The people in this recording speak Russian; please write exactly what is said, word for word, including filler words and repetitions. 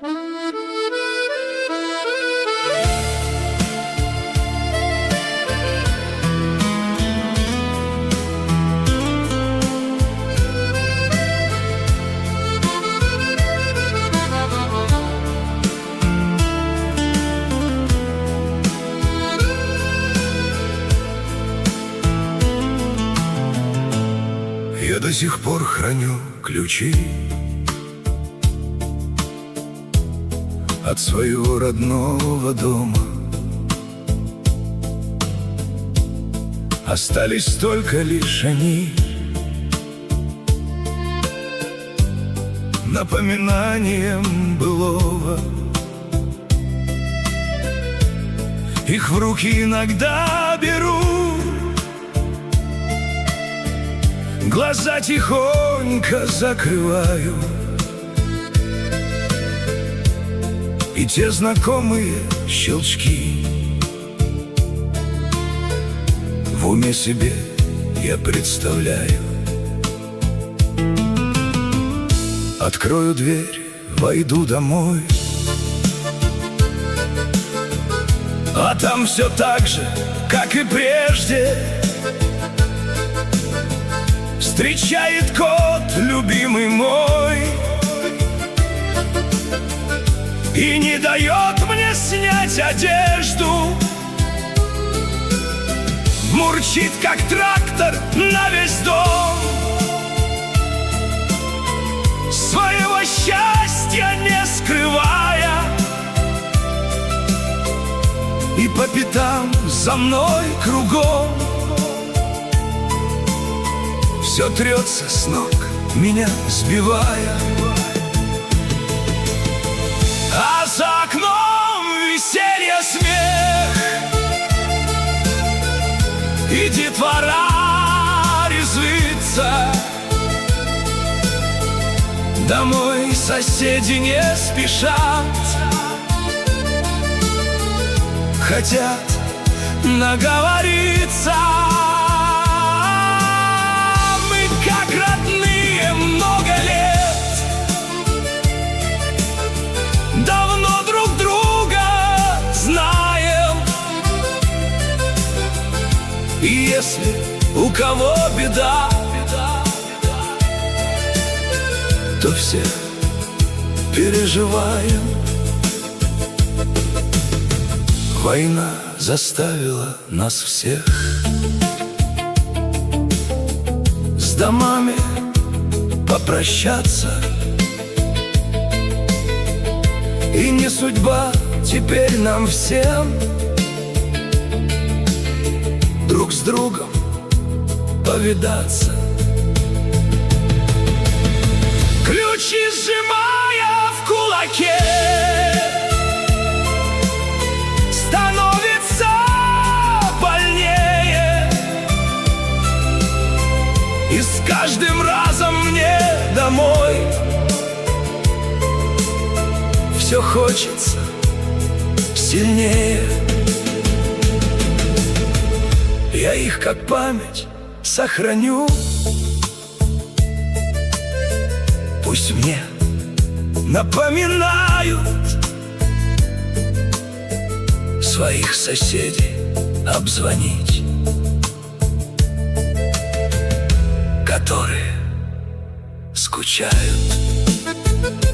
Я до сих пор храню ключи от своего родного дома. Остались только лишь они, напоминанием былого. Их в руки иногда беру, глаза тихонько закрываю, и те знакомые щелчки в уме себе я представляю. Открою дверь, войду домой, а там все так же, как и прежде. Встречает кот, любимый мой, и не дает мне снять одежду. Мурчит, как трактор, на весь дом, своего счастья не скрывая, и по пятам за мной кругом все трется с ног, меня сбивая. А за окном веселье, смех, и детвора резвится. Домой соседи не спешат, хотят наговориться. Мы как родные много лет, давно друг друга знаем. И если у кого беда, то все переживаем. Война заставила нас всех с домами попрощаться, и не судьба теперь нам всем друг с другом повидаться. Ключи сжимая в кулаке, становится больнее, и с каждым разом мне домой все хочется сильнее. Я их как память сохраню, пусть мне напоминают своих соседей обзвонить, которые скучают.